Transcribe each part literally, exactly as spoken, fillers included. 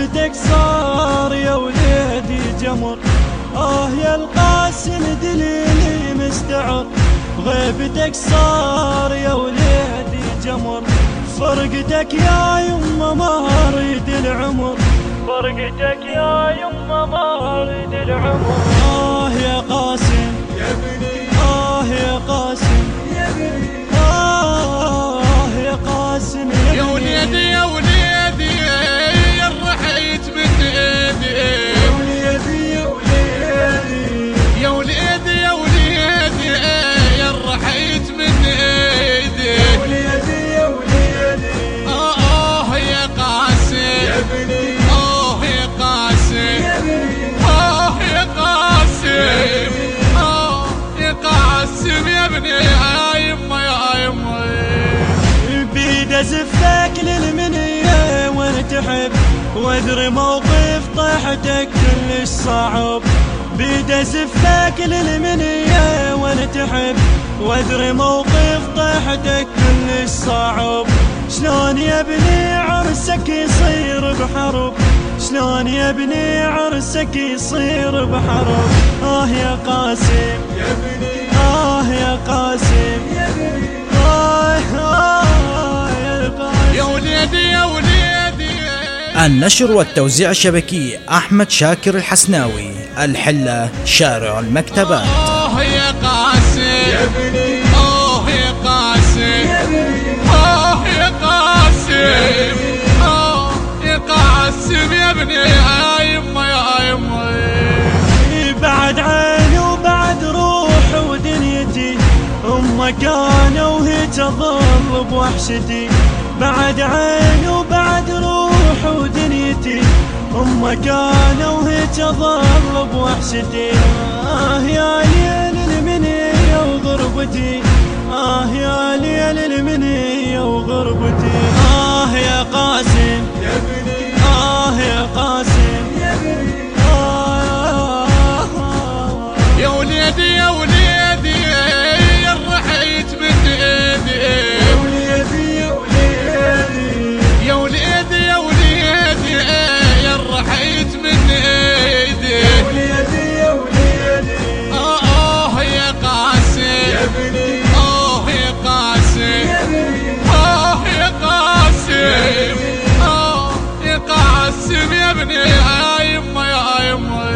غيبتك صار يا وليدي جمر. آه يا القاسم دليلي مستعر، غيبتك صار يا وليدي جمر. فرقتك يا يمه ما اريد العمر، فرقتك يا يمه ما اريد العمر. آه يا قاسم يا ابني، آه يا قاسم يا ابني، آه يا قاسم يا وليدي يا وليدي يا رحيت من ايدي، يا وليدي يا وليدي يا وليدي يا وليدي يا رحيت من ايدي، يا وليدي يا وليدي. اه اه يا قاسم يا ابني، اه يا قاسم يا ابني، اه يا قاسم اه يا قاسم يا ابني يا يمه يا يمه. بيد ازفك للمنية وانت تحب، وادري موقف طيحتك كلش صعب. بيد ازفك للمنية وانت تحب، وادري موقف طيحتك كلش صعب. شلون يا ابني عرسك يصير بحرب، شلون يا ابني عرسك يصير بحرب. آه يا قاسم يا ابني، آه يا قاسم يا ابني، آه آه يا قاسم يا وليدي يا وليدي. النشر والتوزيع الشبكي أحمد شاكر الحسناوي، الحلة شارع المكتبات. آه يا قاسم يا ابني، آه يا قاسم يا ابني، آه يا قاسم آه يا قاسم يا ابني يا يمه يا يمه. بعد عيني وبعد روح ودنيتي، أمك أنا وهي تظل بوحشتي. بعد عيني وبعد روح ودنيتي، أمك أنا وهي تظل بوحشتي. آه يا ليل المنية وغربتي، آه يا ليل المنية وغربتي. آه يا قاسم يا ابني، آه يا قاسم يا ابني، آه يا وليدي يا وليدي يا رحيت من ايدي، يا وليدي يا وليدي، يا وليدي يا وليدي يا رحيت من ايدي، يا وليدي يا وليدي. اه اه يا قاسم يا ابني، اه يا قاسم يا ابني، اه يا قاسم اه يا قاسم يا ابني يا يمه يا يمه.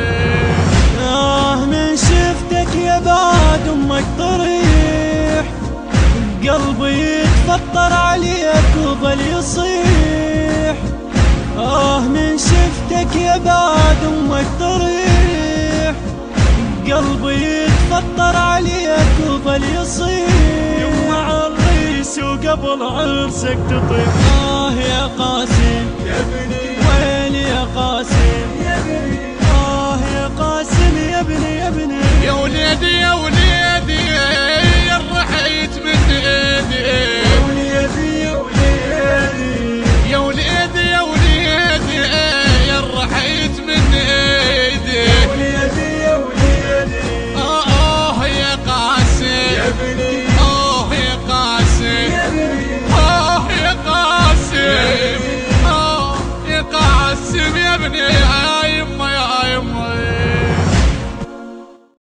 آه من شفتك يا بعد أمك طريح، قلبي يتفطر عليك وظل يصيح. آه من شفتك يا بعد أمك طريح، قلبي يتفطر عليك وظل يصيح. يوم عريس وقبل عرسك تطيب. آه يا قاسم